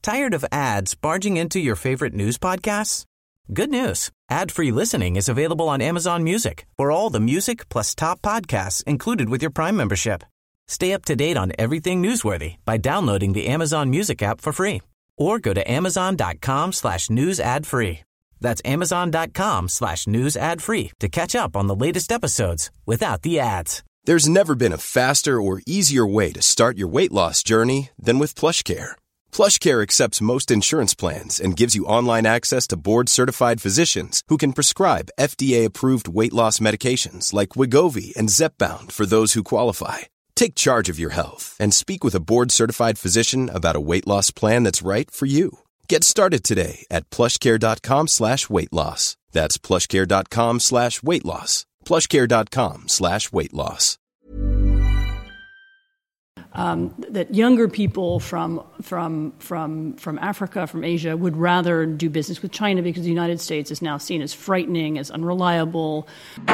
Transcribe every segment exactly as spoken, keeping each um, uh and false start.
Tired of ads barging into your favorite news podcasts? Good news. Ad-free listening is available on Amazon Music for all the music plus top podcasts included with your Prime membership. Stay up to date on everything newsworthy by downloading the Amazon Music app for free or go to amazon.com slash news ad free. That's amazon.com slash news ad free to catch up on the latest episodes without the ads. There's never been a faster or easier way to start your weight loss journey than with PlushCare. PlushCare accepts most insurance plans and gives you online access to board-certified physicians who can prescribe F D A-approved weight loss medications like Wegovy and Zepbound for those who qualify. Take charge of your health and speak with a board-certified physician about a weight loss plan that's right for you. Get started today at plushcare.com slash weight loss. That's plushcare.com slash weight loss. plushcare.com slash weight loss. Um, that younger people from from from from Africa, from Asia, would rather do business with China because the United States is now seen as frightening, as unreliable.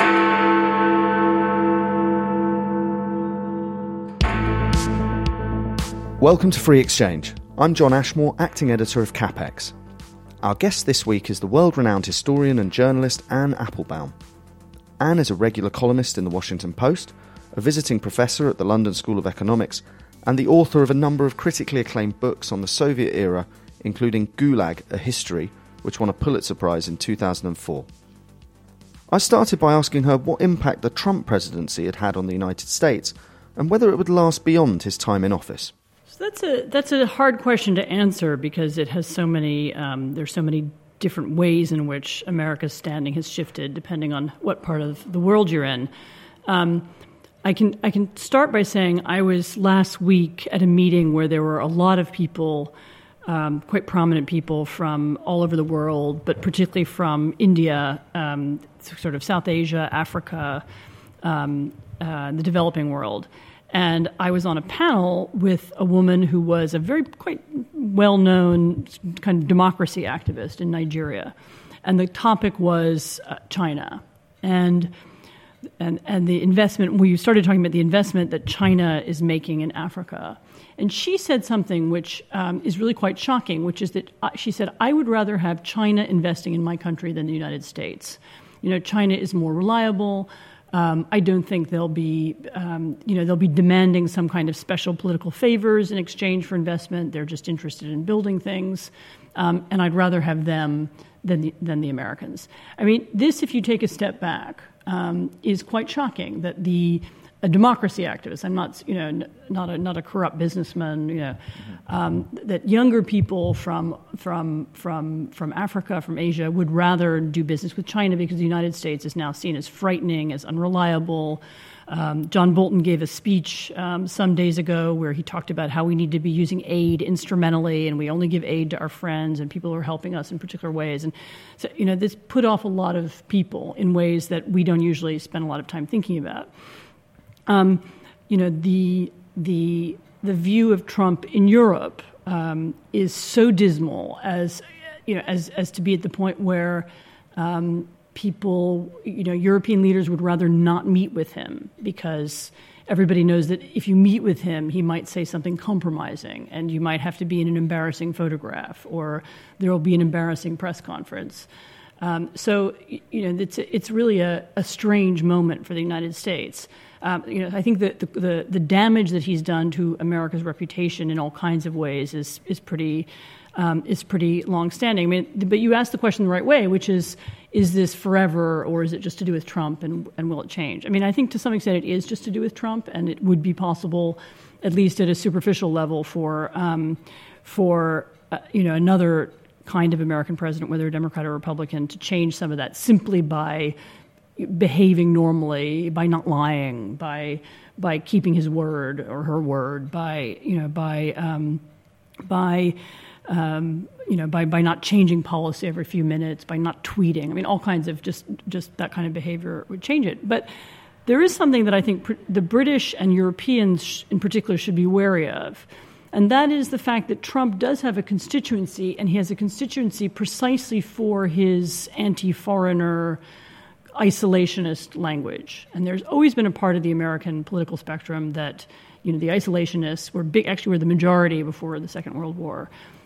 Welcome to Free Exchange. I'm John Ashmore, acting editor of CapEx. Our guest this week is the world-renowned historian and journalist Anne Applebaum. Anne is a regular columnist in The Washington Post, a visiting professor at the London School of Economics, and the author of a number of critically acclaimed books on the Soviet era, including Gulag, A History, which won a Pulitzer Prize in two thousand four. I started by asking her what impact the Trump presidency had had on the United States, and whether it would last beyond his time in office. That's a that's a hard question to answer because it has so many um, there's so many different ways in which America's standing has shifted depending on what part of the world you're in. Um, I can I can start by saying I was last week at a meeting where there were a lot of people, um, quite prominent people from all over the world, but particularly from India, um, sort of South Asia, Africa, um, uh, the developing world. And I was on a panel with a woman who was a very quite well-known kind of democracy activist in Nigeria. And the topic was uh, China. And, and and the investment, we started talking about the investment that China is making in Africa. And she said something which um, is really quite shocking, which is that uh, she said, I would rather have China investing in my country than the United States. You know, China is more reliable. Um, I don't think they'll be, um, you know, they'll be demanding some kind of special political favors in exchange for investment. They're just interested in building things, um, and I'd rather have them than the, than the Americans. I mean, this, if you take a step back, um, is quite shocking that the a democracy activist. I'm not, you know, not a not a corrupt businessman. You know, um, that younger people from from from from Africa, from Asia, would rather do business with China because the United States is now seen as frightening, as unreliable. Um, John Bolton gave a speech um, some days ago where he talked about how we need to be using aid instrumentally, and we only give aid to our friends and people who are helping us in particular ways. And so, you know, this put off a lot of people in ways that we don't usually spend a lot of time thinking about. Um, you know, the the the view of Trump in Europe um, is so dismal as you know as as to be at the point where um, people, you know, European leaders would rather not meet with him because everybody knows that if you meet with him, he might say something compromising, and you might have to be in an embarrassing photograph, or there will be an embarrassing press conference. Um, so, you know, it's it's really a, a strange moment for the United States. Um, you know, I think that the, the the damage that he's done to America's reputation in all kinds of ways is is pretty um, is pretty longstanding. I mean, but you asked the question the right way, which is, is this forever, or is it just to do with Trump, and and will it change? I mean, I think to some extent it is just to do with Trump, and it would be possible, at least at a superficial level, for um, for uh, you know another kind of American president, whether a Democrat or Republican, to change some of that simply by behaving normally, by not lying, by by keeping his word or her word, by you know by um, by um, you know by by not changing policy every few minutes, by not tweeting. I mean, all kinds of just just that kind of behavior would change it. But there is something that I think pr- the British and Europeans sh- in particular should be wary of. And that is the fact that Trump does have a constituency, and he has a constituency precisely for his anti-foreigner, isolationist language. And there's always been a part of the American political spectrum that, you know, the isolationists were big, actually were the majority before the Second World War.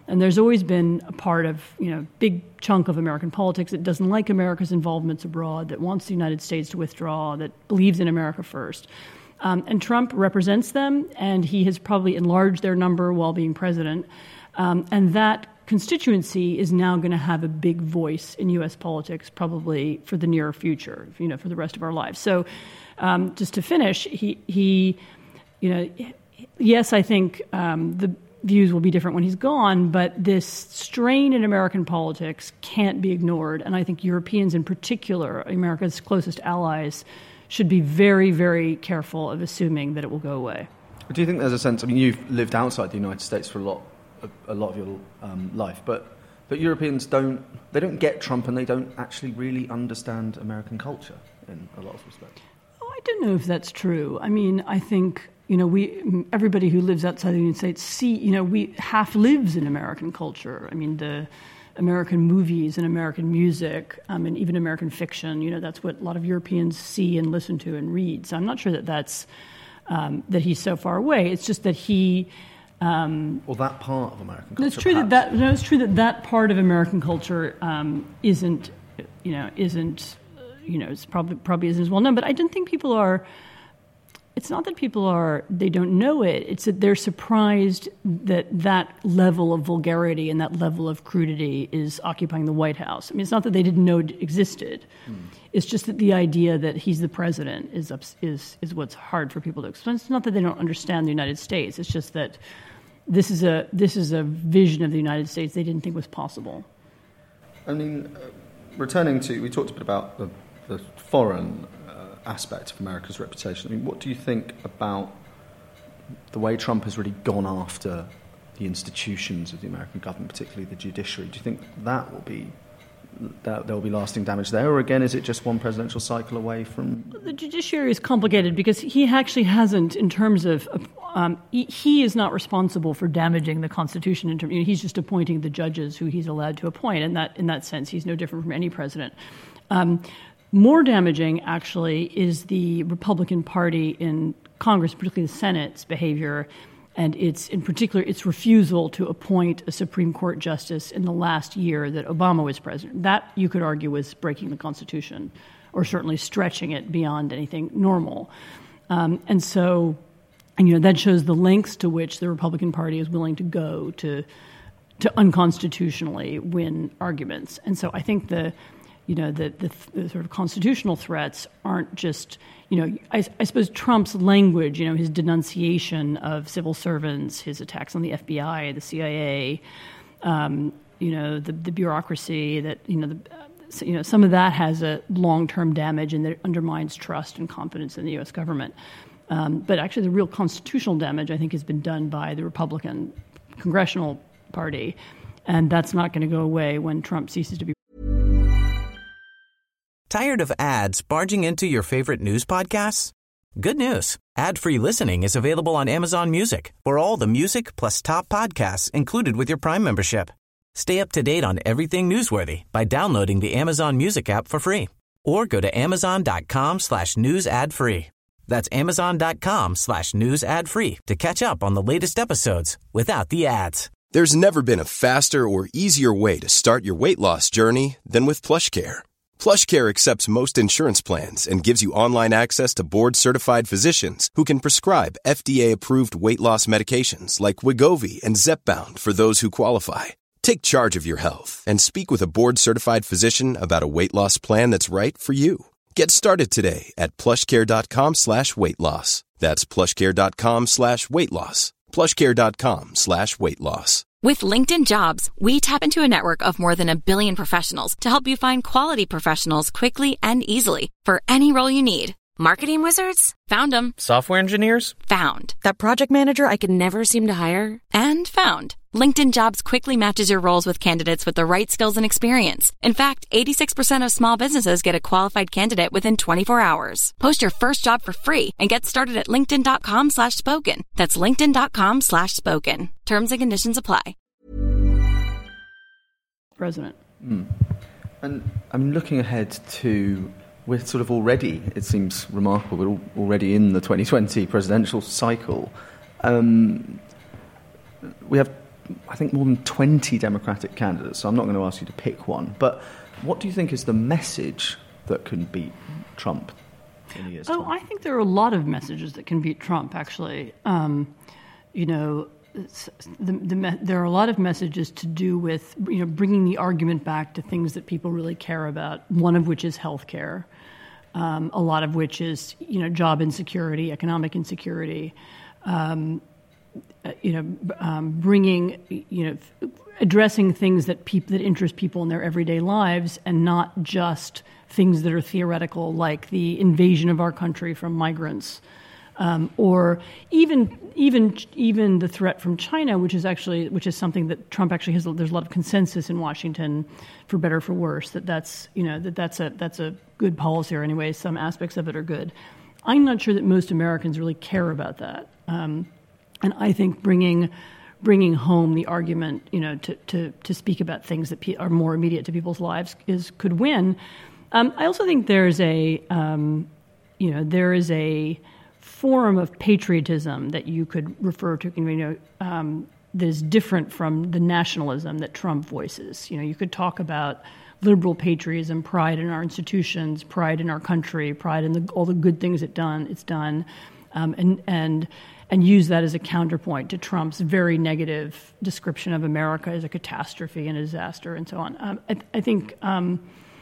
And there's always been a part of, you know, big chunk of American politics that doesn't like America's involvements abroad, that wants the United States to withdraw, that believes in America first. Um, and Trump represents them, and he has probably enlarged their number while being president. Um, and that constituency is now going to have a big voice in U S politics, probably for the near future, you know, for the rest of our lives. So um, just to finish, he, he, you know, yes, I think um, the views will be different when he's gone, but this strain in American politics can't be ignored. And I think Europeans in particular, America's closest allies, should be very, very careful of assuming that it will go away. Do you think there's a sense, I mean, you've lived outside the United States for a lot, a, a lot of your um, life, but but Europeans don't, they don't get Trump and they don't actually really understand American culture in a lot of respects. Oh, I don't know if that's true. I mean, I think, you know, we, everybody who lives outside the United States see, you know, we half lives in American culture. I mean, the American movies and American music um, and even American fiction, you know, that's what a lot of Europeans see and listen to and read. So I'm not sure that that's, um, that he's so far away. It's just that he... Um, well, that part of American culture, It's true perhaps. that, that no, it's true that that part of American culture um, isn't, you know, isn't, you know, it's probably probably isn't as well known. But I don't think people are. It's not that people are, they don't know it. It's that they're surprised that that level of vulgarity and that level of crudity is occupying the White House. I mean, it's not that they didn't know it existed. Mm. It's just that the idea that he's the president is is is what's hard for people to explain. It's not that they don't understand the United States. It's just that this is a this is a vision of the United States they didn't think was possible. I mean, uh, returning to, we talked a bit about the, the foreign aspect of America's reputation. I mean, what do you think about the way Trump has really gone after the institutions of the American government, particularly the judiciary? Do you think that will be that there will be lasting damage there, or again, is it just one presidential cycle away from? The judiciary is complicated because he actually hasn't, in terms of um, he, he is not responsible for damaging the Constitution. In terms, you know, he's just appointing the judges who he's allowed to appoint, and that in that sense, he's no different from any president. Um, More damaging, actually, is the Republican Party in Congress, particularly the Senate's behavior, and its, in particular, its refusal to appoint a Supreme Court justice in the last year that Obama was president. That, you could argue, was breaking the Constitution, or certainly stretching it beyond anything normal. Um, and so, and, you know, that shows the lengths to which the Republican Party is willing to go to to unconstitutionally win arguments. And so I think the You know, the, the, the sort of constitutional threats aren't just, you know, I, I suppose Trump's language, you know, his denunciation of civil servants, his attacks on the F B I, the C I A, um, you know, the, the bureaucracy that, you know, the, uh, you know, some of that has a long-term damage and that undermines trust and confidence in the U S government. Um, but actually the real constitutional damage, I think, has been done by the Republican Congressional Party. And that's not going to go away when Trump ceases to be. Tired of ads barging into your favorite news podcasts? Good news. Ad-free listening is available on Amazon Music for all the music plus top podcasts included with your Prime membership. Stay up to date on everything newsworthy by downloading the Amazon Music app for free or go to amazon.com slash news ad free. That's amazon.com slash news ad free to catch up on the latest episodes without the ads. There's never been a faster or easier way to start your weight loss journey than with PlushCare. PlushCare accepts most insurance plans and gives you online access to board-certified physicians who can prescribe F D A-approved weight loss medications like Wegovy and Zepbound for those who qualify. Take charge of your health and speak with a board-certified physician about a weight loss plan that's right for you. Get started today at plushcare.com slash weight loss. That's plushcare.com slash weight loss. plushcare.com slash weight loss. With LinkedIn Jobs, we tap into a network of more than a billion professionals to help you find quality professionals quickly and easily for any role you need. Marketing wizards? Found them. Software engineers? Found. That project manager I could never seem to hire? And found. LinkedIn Jobs quickly matches your roles with candidates with the right skills and experience. In fact, eighty-six percent of small businesses get a qualified candidate within twenty-four hours. Post your first job for free and get started at linkedin.com slash spoken. That's linkedin.com slash spoken. Terms and conditions apply. President. Mm. And I'm looking ahead to, we're sort of already, it seems remarkable, we're already in the twenty twenty presidential cycle. Um, we have I think, more than twenty Democratic candidates, so I'm not going to ask you to pick one. But what do you think is the message that can beat Trump in a year's time? Oh, I think there are a lot of messages that can beat Trump, actually. Um, you know, it's, the, the, there are a lot of messages to do with, you know, bringing the argument back to things that people really care about, one of which is health care, um, a lot of which is, you know, job insecurity, economic insecurity, um, you know, um, bringing, you know, addressing things that peop- that interest people in their everyday lives, and not just things that are theoretical, like the invasion of our country from migrants, um, or even even even the threat from China, which is actually which is something that Trump actually has. There's a lot of consensus in Washington, for better or for worse, that that's you know that that's a that's a good policy, or anyway, some aspects of it are good. I'm not sure that most Americans really care about that. Um, And I think bringing bringing home the argument, you know, to, to, to speak about things that pe- are more immediate to people's lives is could win. Um, I also think there's a, um, you know, there is a form of patriotism that you could refer to, you know, um, that is different from the nationalism that Trump voices. You know, you could talk about liberal patriotism, pride in our institutions, pride in our country, pride in the, all the good things it done, it's done, um, and and. and use that as a counterpoint to Trump's very negative description of America as a catastrophe and a disaster and so on. Um, I, I think, um,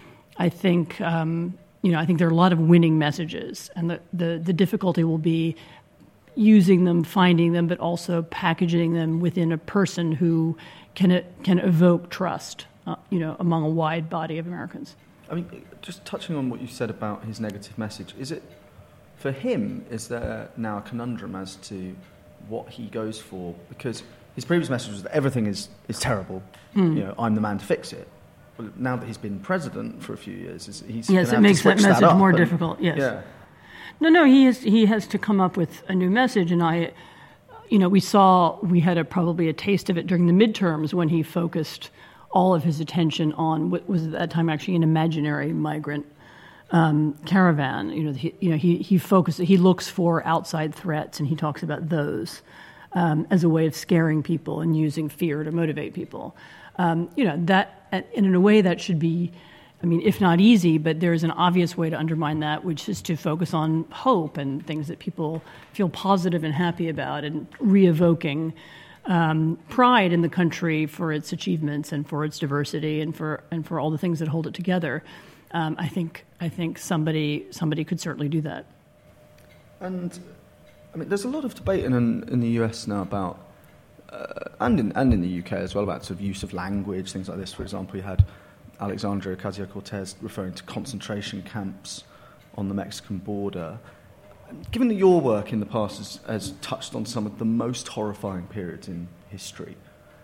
I think, um, you know, I think there are a lot of winning messages, and the, the, the difficulty will be using them, finding them, but also packaging them within a person who can can evoke trust, uh, you know, among a wide body of Americans. I mean, just touching on what you said about his negative message, is it? For him, is there now a conundrum as to what he goes for? Because his previous message was that everything is, is terrible. Mm. You know, I'm the man to fix it. Well, now that he's been president for a few years, he's yes, it makes that message that more and, difficult. Yes. Yeah. No, no, he has he has to come up with a new message, and I, you know, we saw we had a probably a taste of it during the midterms when he focused all of his attention on what was at that time actually an imaginary migrant Um, caravan. You know, he, you know, he he focuses. He looks for outside threats, and he talks about those um, as a way of scaring people and using fear to motivate people. Um, you know, that, and in a way that should be, I mean, if not easy, but there is an obvious way to undermine that, which is to focus on hope and things that people feel positive and happy about, and re-evoking um, pride in the country for its achievements and for its diversity and for and for all the things that hold it together. Um, I think I think somebody somebody could certainly do that. And I mean, there's a lot of debate in in the U S now about, uh, and in and in the U K as well, about sort of use of language, things like this. For example, you had Alexandria Ocasio-Cortez referring to concentration camps on the Mexican border. Given that your work in the past has, has touched on some of the most horrifying periods in history,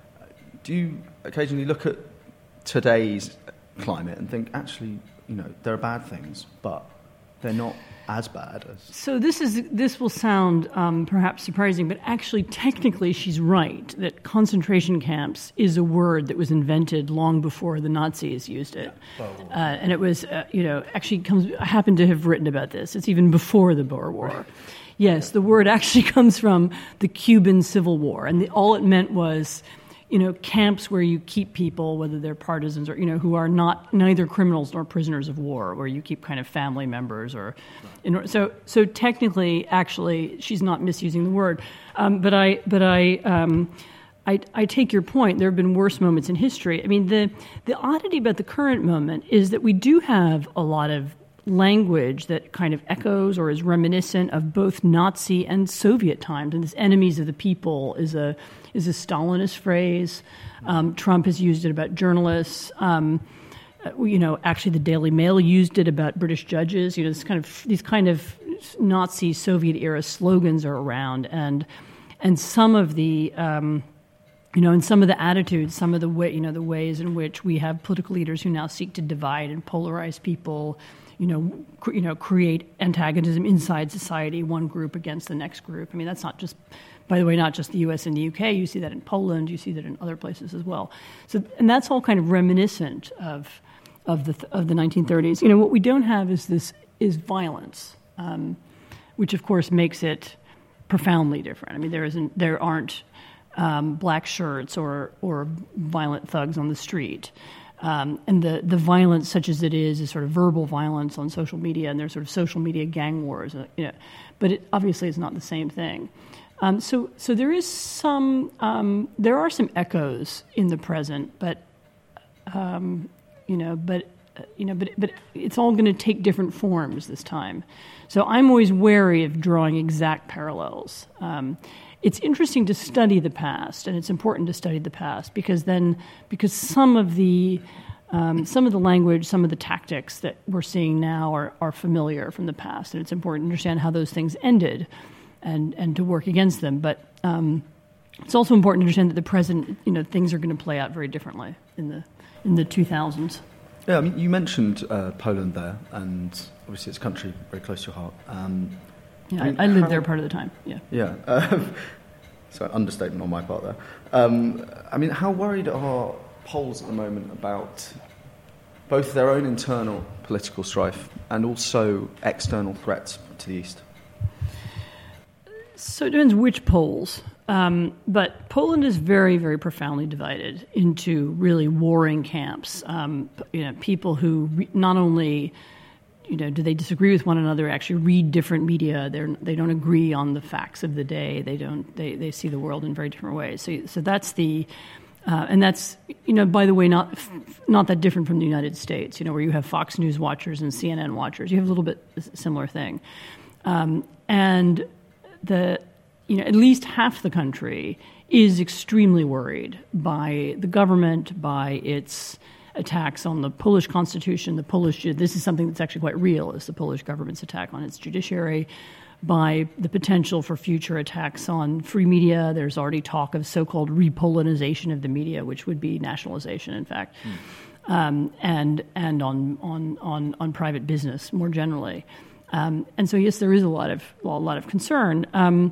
do you occasionally look at today's climate and think, actually, you know, there are bad things, but they're not as bad as... So this is this will sound um, perhaps surprising, but actually, technically, she's right that concentration camps is a word that was invented long before the Nazis used it, yeah. oh. uh, and it was, uh, you know, actually comes. I happen to have written about this. It's even before the Boer War. Right. Yes, the word actually comes from the Cuban Civil War, and the, all it meant was, you know, camps where you keep people, whether they're partisans or, you know, who are not neither criminals nor prisoners of war, where you keep kind of family members or, in, so so technically, actually, she's not misusing the word, um, but I but I, um, I I take your point. There have been worse moments in history. I mean, the the oddity about the current moment is that we do have a lot of language that kind of echoes or is reminiscent of both Nazi and Soviet times, and this "enemies of the people" is a is a Stalinist phrase. Um, Trump has used it about journalists. Um, you know, actually, the Daily Mail used it about British judges. You know, this kind of these kind of Nazi Soviet era slogans are around, and and some of the um, you know, and some of the attitudes, some of the way you know the ways in which we have political leaders who now seek to divide and polarize people. You know, cr- you know, create antagonism inside society, one group against the next group. I mean, that's not just, by the way, not just the U S and the U K. You see that in Poland. You see that in other places as well. So, and that's all kind of reminiscent of of the of the nineteen thirties. You know, what we don't have is this is violence, um, which of course makes it profoundly different. I mean, there isn't, there aren't. um, black shirts or or violent thugs on the street. Um, and the, the violence, such as it is, is sort of verbal violence on social media, and there's sort of social media gang wars. Uh, you know, but it obviously is not the same thing. Um, so so there is some um, there are some echoes in the present, but um, you know, but uh, you know, but but it's all going to take different forms this time. So I'm always wary of drawing exact parallels. Um, It's interesting to study the past, and it's important to study the past because then, because some of the, um, some of the language, some of the tactics that we're seeing now are, are familiar from the past, and it's important to understand how those things ended, and and to work against them. But um, it's also important to understand that the present, you know, things are going to play out very differently in the in the two thousands. Yeah, I mean, you mentioned uh, Poland there, and obviously it's a country very close to your heart. Um, Yeah, I, mean, I lived how, there part of the time. Yeah. Yeah. Uh, so understatement on my part there. Um, I mean, how worried are Poles at the moment about both their own internal political strife and also external threats to the east? So it depends which Poles. Um, but Poland is very, very profoundly divided into really warring camps. Um, you know, people who re- not only, you know, do they disagree with one another, actually read different media. They're, they don't agree on the facts of the day. They don't. They, they see the world in very different ways. So, so that's the, uh, and that's, you know, by the way, not not that different from the United States. You know, where you have Fox News watchers and C N N watchers. You have a little bit similar thing, um, and the, you know, at least half the country is extremely worried by the government, by its attacks on the Polish constitution, the Polish, this is something that's actually quite real, is the Polish government's attack on its judiciary, by the potential for future attacks on free media. There's already talk of so-called repolonization of the media, which would be nationalization, in fact, mm. um, and and on, on on on private business more generally. Um, and so, yes, there is a lot of well, a lot of concern. Um,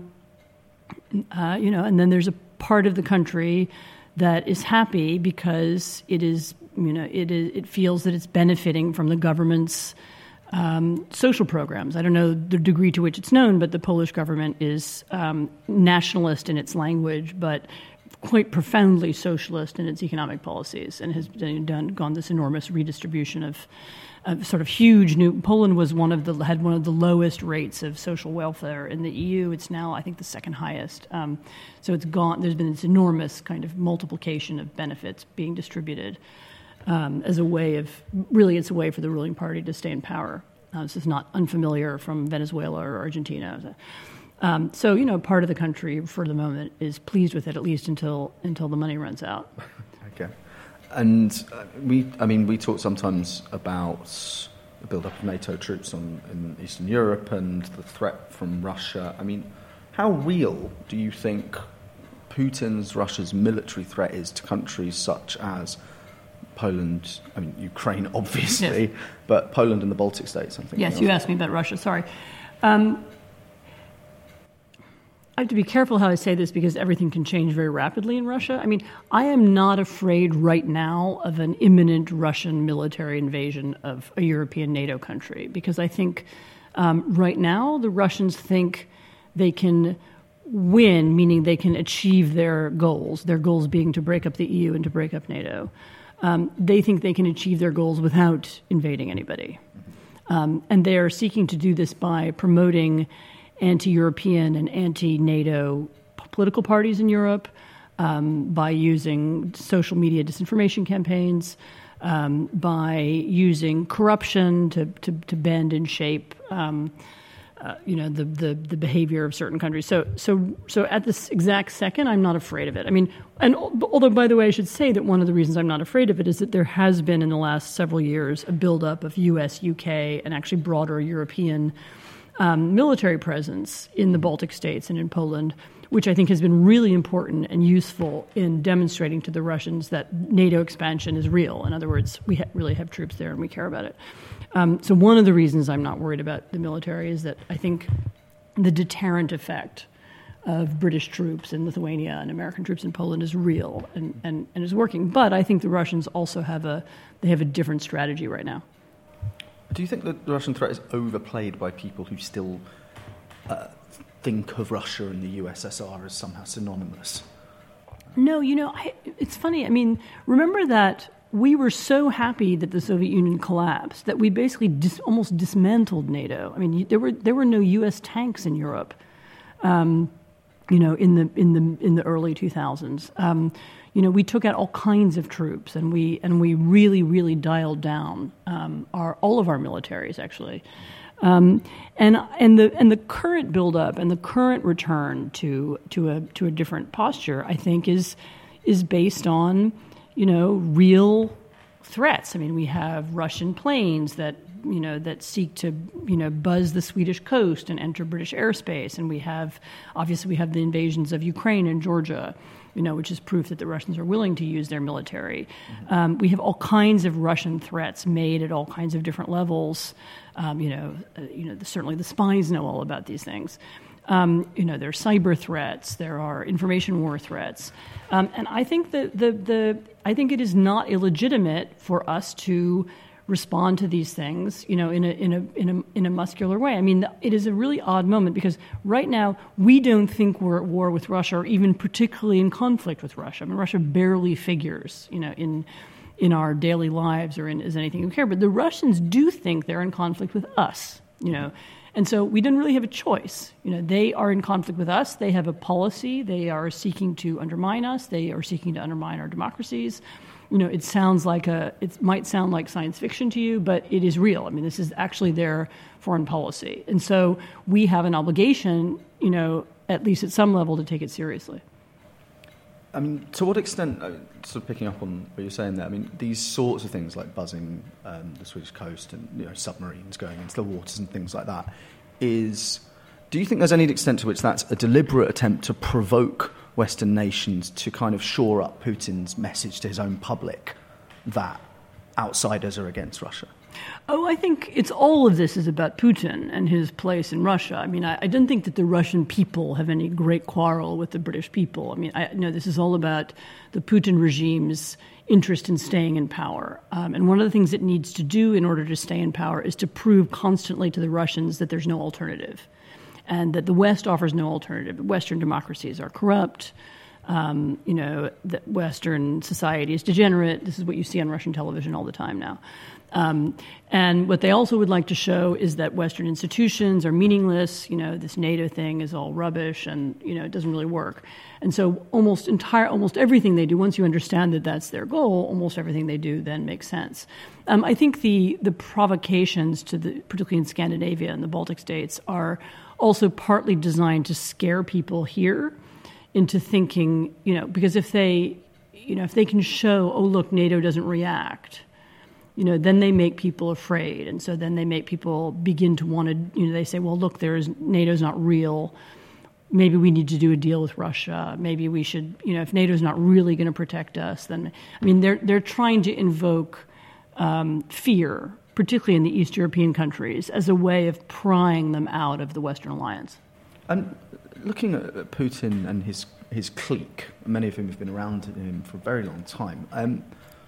uh, you know, and then there's a part of the country that is happy because it is, you know, it is, it feels that it's benefiting from the government's um, social programs. I don't know the degree to which it's known, but the Polish government is um, nationalist in its language, but quite profoundly socialist in its economic policies, and has done gone this enormous redistribution of, of sort of huge new. Poland was one of the had one of the lowest rates of social welfare in the E U. It's now, I think, the second highest. Um, so it's gone. There's been this enormous kind of multiplication of benefits being distributed um, as a way of really, it's a way for the ruling party to stay in power. Uh, this is not unfamiliar from Venezuela or Argentina. Um, so, you know, part of the country for the moment is pleased with it, at least until until the money runs out. Okay. And uh, we, I mean, we talk sometimes about the build-up of NATO troops on, in Eastern Europe and the threat from Russia. I mean, how real do you think Putin's, Russia's military threat is to countries such as Poland, I mean, Ukraine, obviously, yes. but Poland and the Baltic states, I'm thinking. Yes, you asked me about Russia, sorry. Um, I have to be careful how I say this because everything can change very rapidly in Russia. I mean, I am not afraid right now of an imminent Russian military invasion of a European NATO country because I think um, right now the Russians think they can win, meaning they can achieve their goals, their goals being to break up the E U and to break up NATO. Um, they think they can achieve their goals without invading anybody. Um, and they are seeking to do this by promoting anti-European and anti-NATO political parties in Europe, um, by using social media disinformation campaigns, um, by using corruption to, to, to bend and shape, um, uh, you know, the, the the behavior of certain countries. So so so at this exact second, I'm not afraid of it. I mean, and although, by the way, I should say that one of the reasons I'm not afraid of it is that there has been in the last several years a buildup of U S, U K, and actually broader European Um, military presence in the Baltic states and in Poland, which I think has been really important and useful in demonstrating to the Russians that NATO expansion is real. In other words, we ha- really have troops there and we care about it. Um, so one of the reasons I'm not worried about the military is that I think the deterrent effect of British troops in Lithuania and American troops in Poland is real and, and, and is working. But I think the Russians also have a they have a different strategy right now. Do you think that the Russian threat is overplayed by people who still uh, think of Russia and the U S S R as somehow synonymous? No, you know, I, it's funny. I mean, remember that we were so happy that the Soviet Union collapsed that we basically dis, almost dismantled NATO. I mean, there were there were no U S tanks in Europe, um, you know, in the in the in the early two thousands. Um, you know, we took out all kinds of troops, and we and we really really dialed down um, our all of our militaries actually. Um, and and the and the current buildup and the current return to to a to a different posture, I think, is is based on, you know, real threats. I mean, we have Russian planes that you know that seek to you know buzz the Swedish coast and enter British airspace, and we have obviously we have the invasions of Ukraine and Georgia, you know, which is proof that the Russians are willing to use their military. Mm-hmm. Um, we have all kinds of Russian threats made at all kinds of different levels. Um, you know, uh, you know, the, certainly the spies know all about these things. Um, you know, there are cyber threats, there are information war threats, um, and I think that the the I think it is not illegitimate for us to respond to these things, you know, in a in a in a in a muscular way. I mean, it is a really odd moment because right now we don't think we're at war with Russia or even particularly in conflict with Russia. I mean, Russia barely figures, you know, in in our daily lives or in as anything we care. But the Russians do think they're in conflict with us, you know. And so we didn't really have a choice. You know, they are in conflict with us. They have a policy. They are seeking to undermine us. They are seeking to undermine our democracies. You know, it sounds like a, it might sound like science fiction to you, but it is real. I mean, this is actually their foreign policy. And so we have an obligation, you know, at least at some level, to take it seriously. I mean, to what extent, uh, sort of picking up on what you're saying there, I mean, these sorts of things like buzzing um, the Swedish coast and, you know, submarines going into the waters and things like that, is, do you think there's any extent to which that's a deliberate attempt to provoke Western nations to kind of shore up Putin's message to his own public that outsiders are against Russia? Oh, I think it's all of this is about Putin and his place in Russia. I mean, I, I don't think that the Russian people have any great quarrel with the British people. I mean, I know this is all about the Putin regime's interest in staying in power. Um, and one of the things it needs to do in order to stay in power is to prove constantly to the Russians that there's no alternative and that the West offers no alternative. Western democracies are corrupt. Um, you know, that Western society is degenerate. This is what you see on Russian television all the time now. Um, and what they also would like to show is that Western institutions are meaningless. You know, this NATO thing is all rubbish, and you know it doesn't really work. And so, almost entire, almost everything they do, once you understand that that's their goal, almost everything they do then makes sense. Um, I think the the provocations to the, particularly in Scandinavia and the Baltic states, are also partly designed to scare people here into thinking, you know, because if they, you know, if they can show, oh look, NATO doesn't react. You know, then they make people afraid, and so then they make people begin to want to. You know, they say, "Well, look, there's NATO's not real. Maybe we need to do a deal with Russia. Maybe we should. You know, if NATO's not really going to protect us, then I mean, they're they're trying to invoke um, fear, particularly in the East European countries, as a way of prying them out of the Western alliance." And looking at Putin and his his clique, many of whom have been around him for a very long time. Um,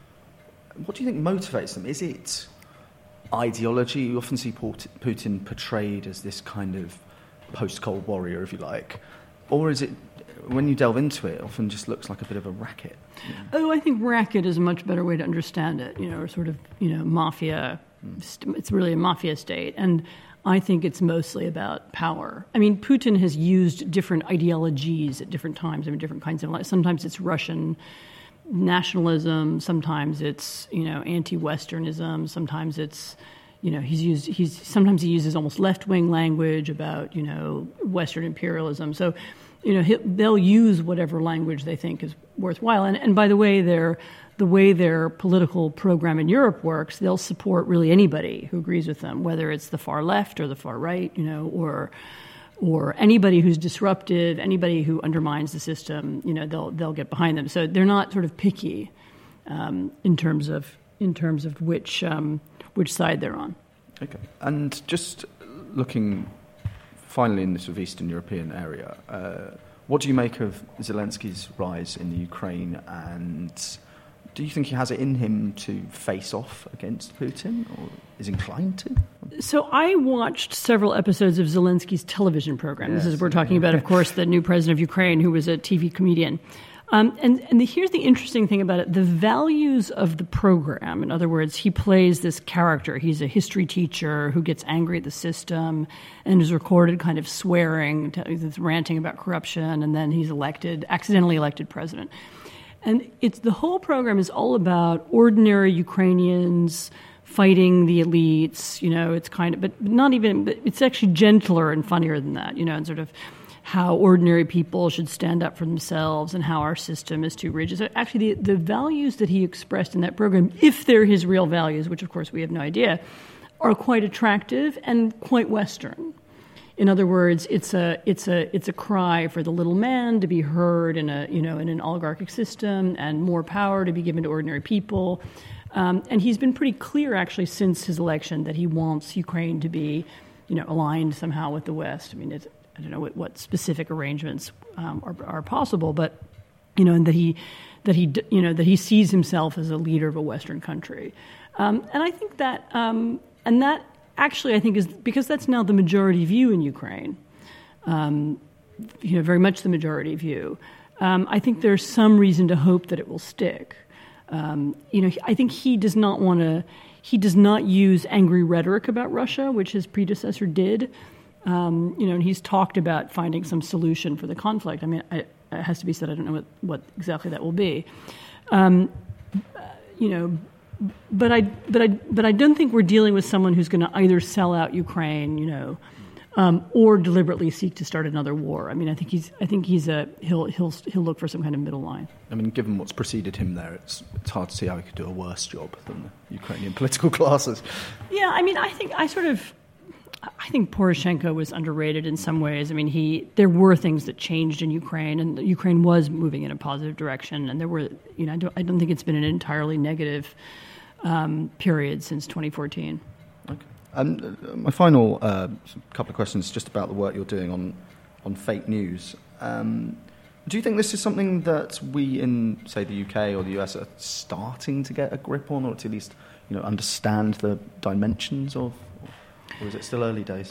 What do you think motivates them? Is it ideology? You often see Putin portrayed as this kind of post-Cold Warrior, if you like. Or is it, when you delve into it, it often just looks like a bit of a racket? Yeah. Oh, I think racket is a much better way to understand it, you know, or sort of, you know, mafia. Mm. It's really a mafia state. And I think it's mostly about power. I mean, Putin has used different ideologies at different times. I mean, different kinds of, sometimes it's Russian nationalism, sometimes it's, you know, anti-Westernism, sometimes it's, you know, he's used, he's, sometimes he uses almost left-wing language about, you know, Western imperialism. So, you know, he'll, they'll use whatever language they think is worthwhile. And, and by the way, their, the way their political program in Europe works, they'll support really anybody who agrees with them, whether it's the far left or the far right, you know, or or anybody who's disruptive, anybody who undermines the system, you know, they'll they'll get behind them. So they're not sort of picky um, in terms of in terms of which um, which side they're on. Okay, and just looking finally in the sort of Eastern European area, uh, what do you make of Zelensky's rise in the Ukraine, and do you think he has it in him to face off against Putin, or is inclined to? So I watched several episodes of Zelensky's television program. Yes, this is, we're talking yeah. about, of course, the new president of Ukraine, who was a T V comedian. Um, and and the, here's the interesting thing about it. The values of the program, in other words, he plays this character. He's a history teacher who gets angry at the system and is recorded kind of swearing, ranting about corruption, and then he's elected, accidentally elected president. And it's the whole program is all about ordinary Ukrainians fighting the elites. You know, it's kind of, but not even, but it's actually gentler and funnier than that, you know, and sort of how ordinary people should stand up for themselves and how our system is too rigid. So actually, the, the values that he expressed in that program, if they're his real values, which of course we have no idea, are quite attractive and quite Western. In other words, it's a it's a it's a cry for the little man to be heard in a you know in an oligarchic system and more power to be given to ordinary people. Um, and he's been pretty clear actually since his election that he wants Ukraine to be, you know, aligned somehow with the West. I mean, it's, I don't know what, what specific arrangements um, are, are possible, but you know, and that he that he you know that he sees himself as a leader of a Western country, um, and I think that um, and that actually I think is because that's now the majority view in Ukraine, um, you know, very much the majority view. Um, I think there's some reason to hope that it will stick. Um, you know, I think he does not want to. He does not use angry rhetoric about Russia, which his predecessor did. Um, you know, and he's talked about finding some solution for the conflict. I mean, I, it has to be said, I don't know what, what exactly that will be. Um, you know, but I, but I, but I don't think we're dealing with someone who's going to either sell out Ukraine, you know, um, or deliberately seek to start another war. I mean, I think he's, I think he's a he'll he'll he'll look for some kind of middle line. I mean, given what's preceded him there, it's it's hard to see how he could do a worse job than the Ukrainian political classes. Yeah, I mean, I think I sort of. I think Poroshenko was underrated in some ways. I mean, he there were things that changed in Ukraine, and Ukraine was moving in a positive direction. And there were, you know, I don't, I don't think it's been an entirely negative um, period since twenty fourteen. Okay. And uh, my final uh, couple of questions just about the work you're doing on on fake news. Um, do you think this is something that we in, say, the U K or the U S are starting to get a grip on, or to at least, you know, understand the dimensions of? Or is it still early days?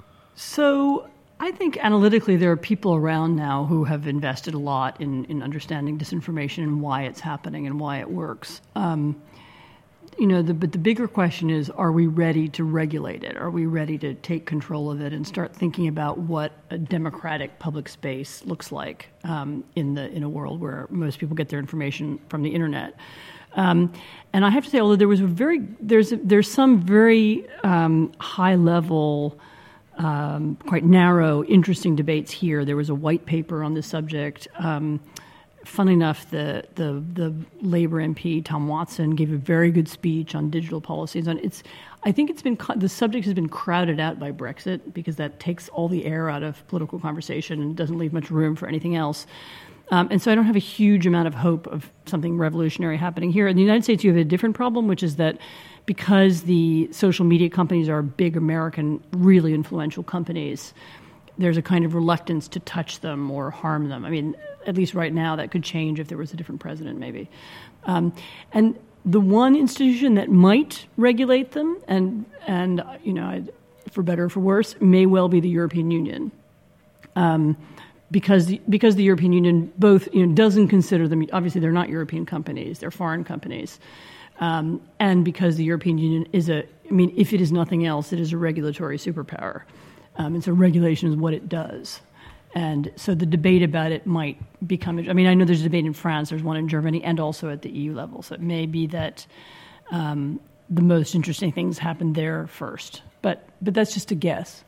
So I think analytically there are people around now who have invested a lot in, in understanding disinformation and why it's happening and why it works. Um, you know, the, but the bigger question is, are we ready to regulate it? Are we ready to take control of it and start thinking about what a democratic public space looks like um, in the in a world where most people get their information from the internet? Um, and I have to say, although there was a very there's a, there's some very um, high level, um, quite narrow, interesting debates here. There was a white paper on this subject. Um, fun enough, the the the Labour M P Tom Watson gave a very good speech on digital policies. And it's I think it's been the subject has been crowded out by Brexit because that takes all the air out of political conversation and doesn't leave much room for anything else. Um, and so I don't have a huge amount of hope of something revolutionary happening here. In the United States, you have a different problem, which is that because the social media companies are big American, really influential companies, there's a kind of reluctance to touch them or harm them. I mean, at least right now, that could change if there was a different president, maybe. Um, and the one institution that might regulate them, and, and you know, for better or for worse, may well be the European Union. Um Because the, because the European Union both you know, doesn't consider them, obviously they're not European companies, they're foreign companies, um, and because the European Union is a, I mean, if it is nothing else, it is a regulatory superpower, um, and so regulation is what it does. And so the debate about it might become, I mean, I know there's a debate in France, there's one in Germany, and also at the E U level, so it may be that um, the most interesting things happen there first, but but that's just a guess.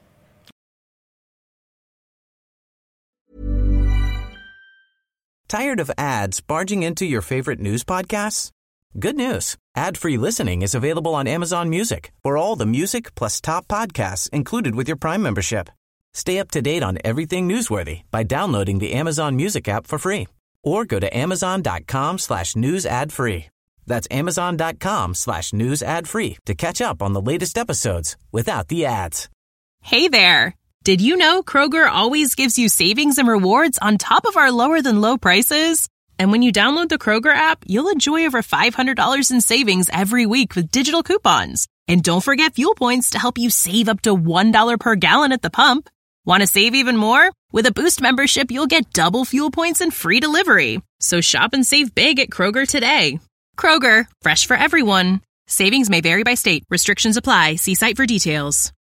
Tired of ads barging into your favorite news podcasts? Good news. Ad-free listening is available on Amazon Music for all the music plus top podcasts included with your Prime membership. Stay up to date on everything newsworthy by downloading the Amazon Music app for free or go to amazon.com slash news ad free. That's amazon.com slash news ad free to catch up on the latest episodes without the ads. Hey there. Did you know Kroger always gives you savings and rewards on top of our lower than low prices? And when you download the Kroger app, you'll enjoy over five hundred dollars in savings every week with digital coupons. And don't forget fuel points to help you save up to one dollar per gallon at the pump. Want to save even more? With a Boost membership, you'll get double fuel points and free delivery. So shop and save big at Kroger today. Kroger, fresh for everyone. Savings may vary by state. Restrictions apply. See site for details.